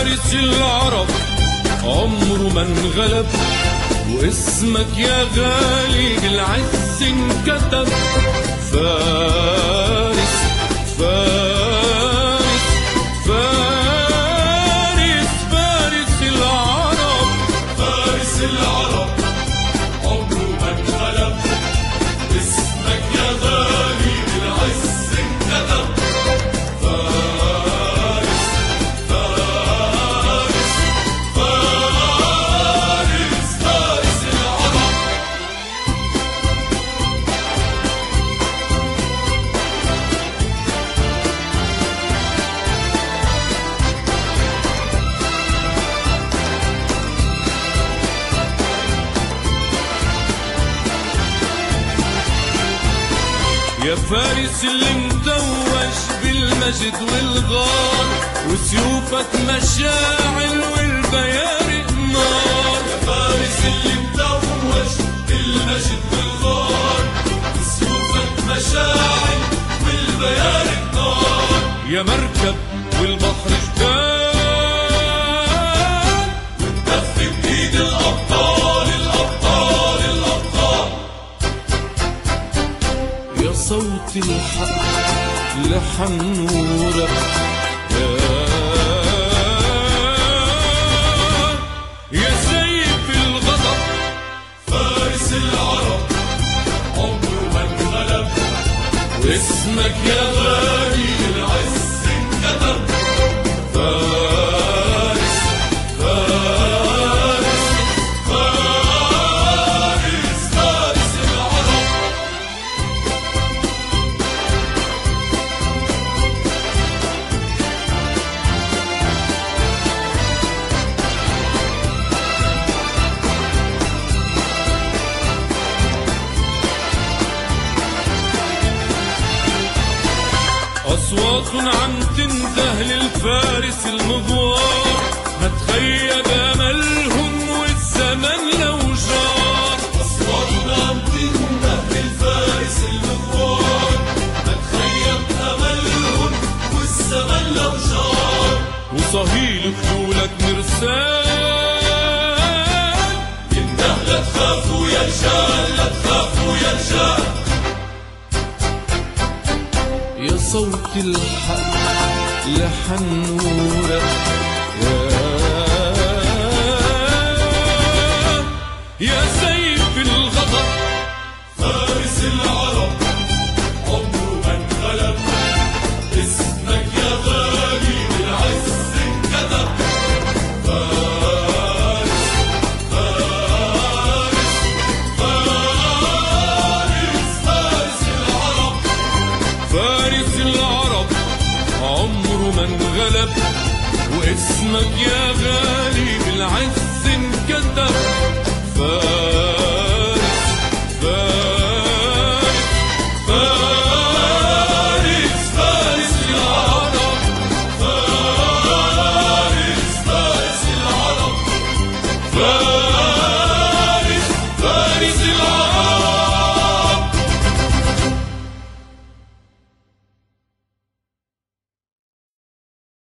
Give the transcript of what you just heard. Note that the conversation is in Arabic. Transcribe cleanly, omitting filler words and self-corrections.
فارس العرب عمره ما انغلب، واسمك يا غالي بالعز انكتب. فارس فارس فارس فارس العرب، فارس العرب عمره ما انغلب، اسمك يا غالي بالعز انكتب. فارس فارس فارس فارس العرب. يا فارس اللي مدوش بالمجد والغار، وسيوفك مشاعل والبيارق نار. يا فارس اللي مدوش بالمجد والغار، وسيوفك مشاعل والبيارق نار. يا مركب والبحر جبال، والدف بإيد الأبطال الأبطال الأبطال. يا صوت الحق لحن نورك، يا سيف الغضب. فارس العرب عمره ما انغلب، واسمك يا غالي بالعز انكتب. فارس فارس فارس فارس العرب. أصوات عم تنده للفارس المغوار، ما تخيب أملهم والزمن لو جار. أصوات عم تنده للفارس المغوار، ما تخيب أملهم والزمن لو جار. وصهيل خيولك مرسال، ينده لا تخافوا يا رجال، لا تخافوا يا رجال. يا صوت الحق لحن نورك، يا سيف الغضب. فارس العرب عمره ما انغلب، اسمك يا غالي بالعز انكتب. فارس فارس فارس فارس العرب. فارس العرب عمره ما انغلب، واسمك يا غالي بالعز انكتب. فارس فارس فارس فارس العرب، فارس فارس العرب.